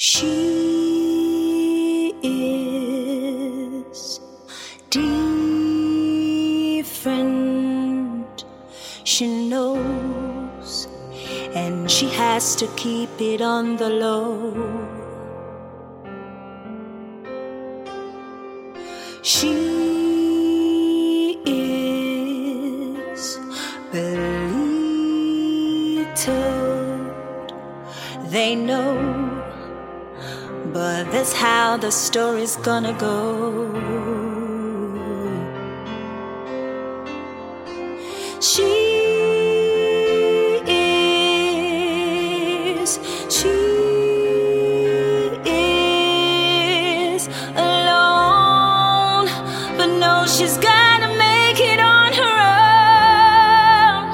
She is different. She knows, and she has to keep it on the low. She is belittled. They know, but that's how the story's gonna go. She is alone, but knows she's gotta make it on her own.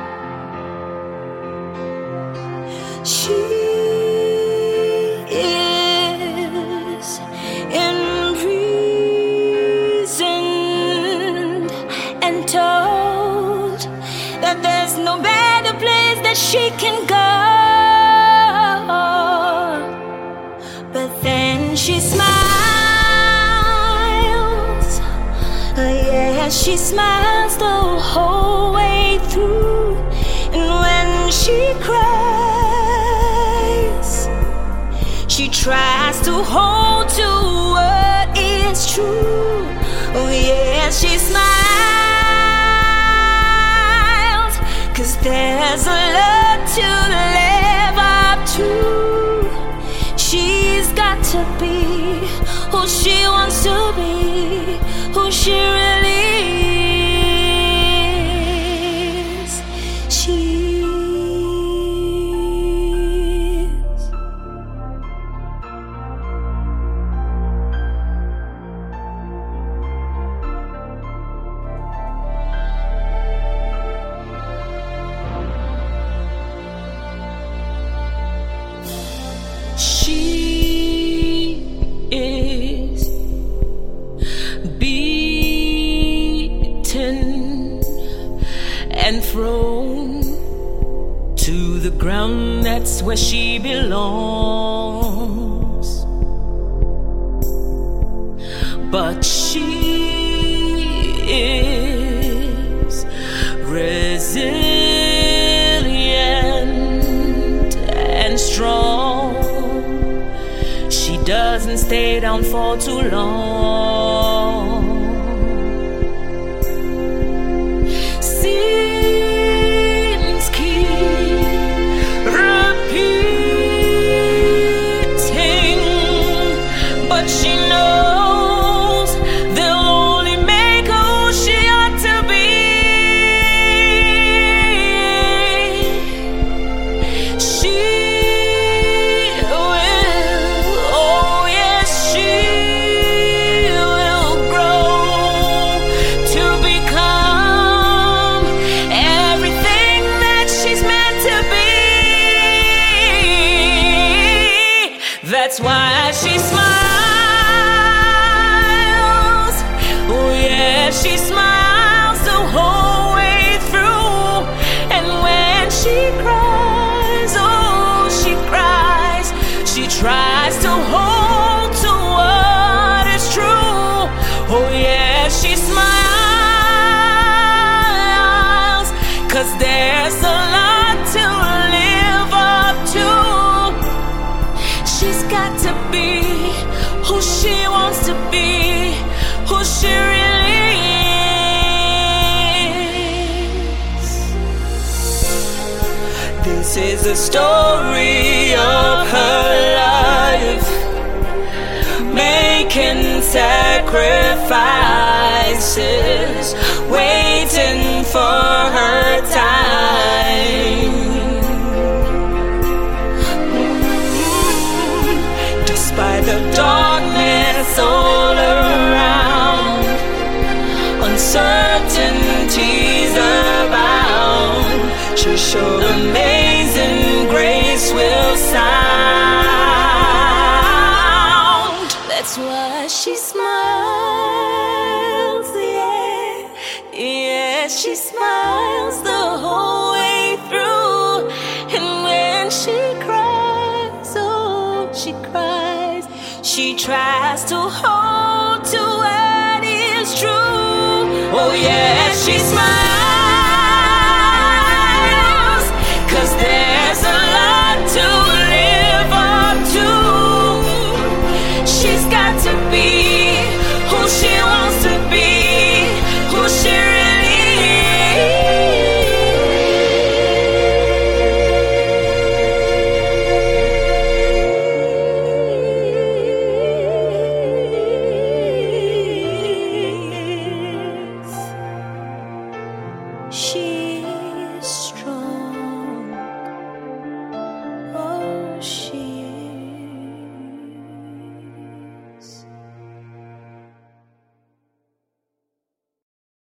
She is imprisoned and told that there's no better place that she can go. But then she smiles, yeah, she smiles the whole way through. And when she cries, she tries to hold to what is true. Oh yeah, she smiles, 'cause there's a lot to live up to. She's got to be who she wants to be, who she really is. She is. She is beaten and thrown to the ground. That's where she belongs. But she is resilient and strong. She doesn't stay down for too long. Scenes keep repeating, but she knows they'll only make her who she ought to be. She that's why she smiles. Oh yeah, she smiles the whole way through. And when she cries, oh, she cries. She tries to hold to what is true. Oh yeah, she smiles, 'cause there's a lot to live up to. She's got to be who she wants to be, who she really is. This is the story of her life, making sacrifices, waiting for her time. By the darkness all around, uncertainties abound. She'll show amazing grace will sound. That's why she smiles, yeah, yeah, she smiles the whole way through. And when she cries, oh, she cries. Oh yeah, she smiles.